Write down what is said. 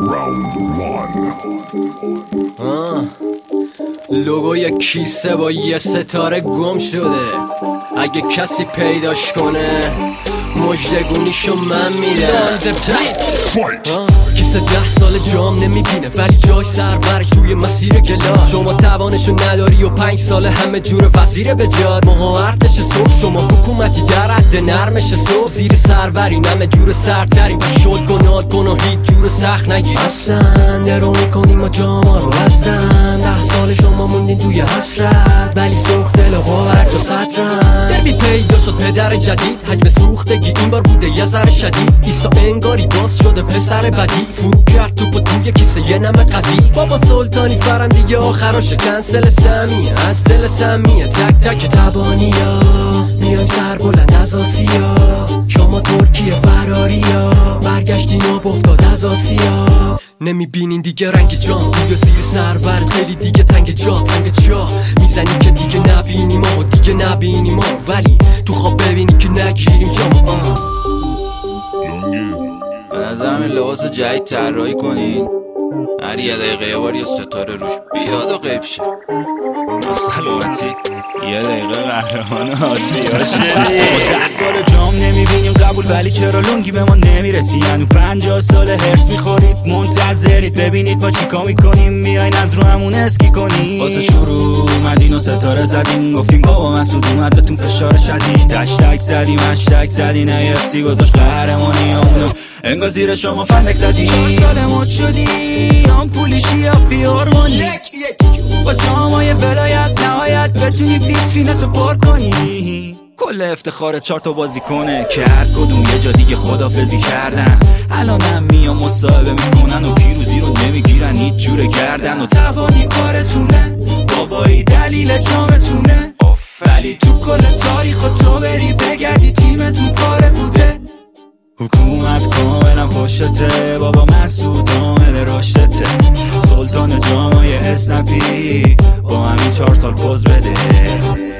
لوگوی کیسه با یه ستاره گم شده، اگه کسی پیداش کنه مژدگونیشو من میدم. کیسه 10 سال جام نمیبینه ولی جای سرورش توی مسیر گلا. شما توانشو نداری و 5 سال همه جور وزیر به جاد. ماها ارتش صبح، شما حکومتی در حد نرمش صبح. زیر سروری همه جور سرتریم و شل کنال کن و هیچ جور سخت نگیر. اصلا درو میکنیم ما جاما رو ازدن. 10 سال شما موندین توی حسرت ولی سوخت دل و باور جا سطرن. دربی پیدا شد پدر جدید، حجم سوختگی این بار بوده یه ذره شدید. ایسا انگاری باز شده پسر بدی، فرو کرد توپو توی کیسه یه نمه قوی. بابا سلطانی فرم دیگه آخراش کنسل سمیه، از دل سمیه تک تک تبانیا. میان سر بلند از آسیا، شما ترکیه فراریا. برگشتین و افتاد از آسیا. نمیبینین دیگه رنگ جام توی زیر سرور، خیلی دیگه تنگ جا سنگ چاه. میزنی که دیگه نبینی ما و دیگه نبینی ما، ولی تو خواب ببینی که نگیریم جام. از همین لباس جدید طراحی کنین، هر یه دقیقه یه بار یه ستاره روش بیاد و غیب شه. سلامتی یه دقیقه قهرمان آسیا شدی. 10 سال جام نمیبینیم قبول، ولی چرا لنگی به ما نمیرسی؟ هنو 50 سال هرس میخورید منتظرید ببینید ما چیکار میکنیم. میاین از رو همون اسکی کنیم. واسه شروع اومدین و ستاره زدین، گفتیم بابا مسعود اومد بهتون فشار شدید. هشتگ زدیم هشتگ زدین UFC گذاشت قهرمانی همونو انگار زیر شما فندک زدی. 4 سال مد شدی آمپولی شیافی هورمونی، با جامای ولایت نهایت بتونی ویترینتو پر کنی. کل افتخار 4 تا بازی کنه که هر کدوم یه جا دیگه خدافزی کردن. الانم میان مصاحبه میکنن و پیروزی رو نمیگیرن هیچ جور گردن. و توانی کارتونه بابایی دلیل جامتونه، ولی تو کل تاریخ و تو بری بگردی تیمتون پاره بوده. حکومت کاملا پشته، بابا مسعود عامل رشدته. سلطان جامای اسنپی با همین 4 سال پوز بده.